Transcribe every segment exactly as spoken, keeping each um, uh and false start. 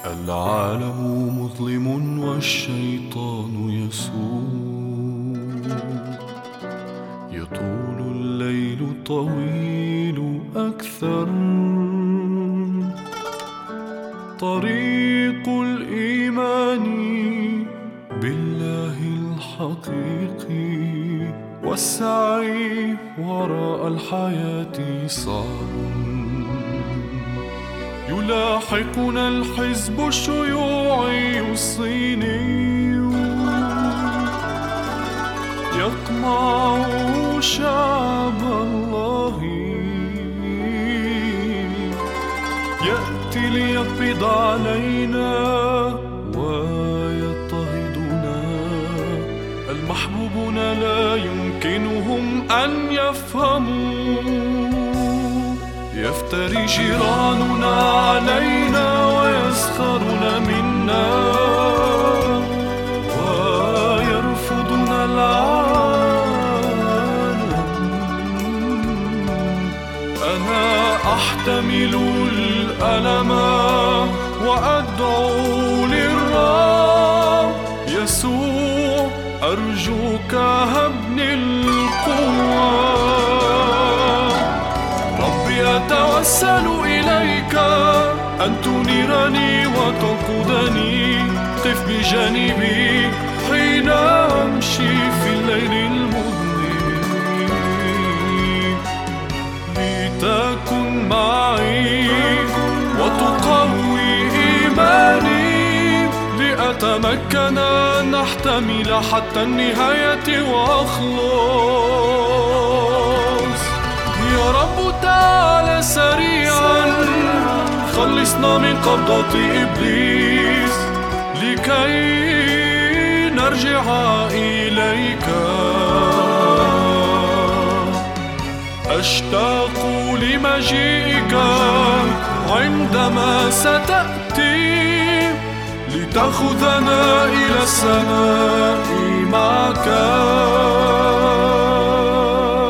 العالم مظلم والشيطان يسوء، يطول الليل طويل أكثر. طريق الإيمان بالله الحقيقي والسعي وراء الحياة صعب. يلاحقنا الحزب الشيوعي الصيني، يقمع شعب الله، يأتي ليقبض علينا ويضطهدنا. المحبوبون لا يمكنهم أن يفهموا، يفتري جيراننا علينا ويسخرون منا، ويرفضنا العالم. أنا أحتمل الألم وأدعو للرب. يسوع أرجوك هبني القوة. أتوسل إليك أن تنيرني وتقودني. قف بجانبي حين أمشي في الليل المظلم، لتكن معي وتقوي إيماني، لأتمكن أن أحتمل حتى النهاية وأخلص. يا رب تعال سريعا، خلصنا من قبضة إبليس، لكي نرجع إليك. أشتاق لمجيئك عندما ستأتي، لتأخذنا إلى السماء معك،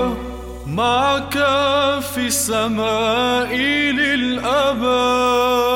معك في السماء للأبد.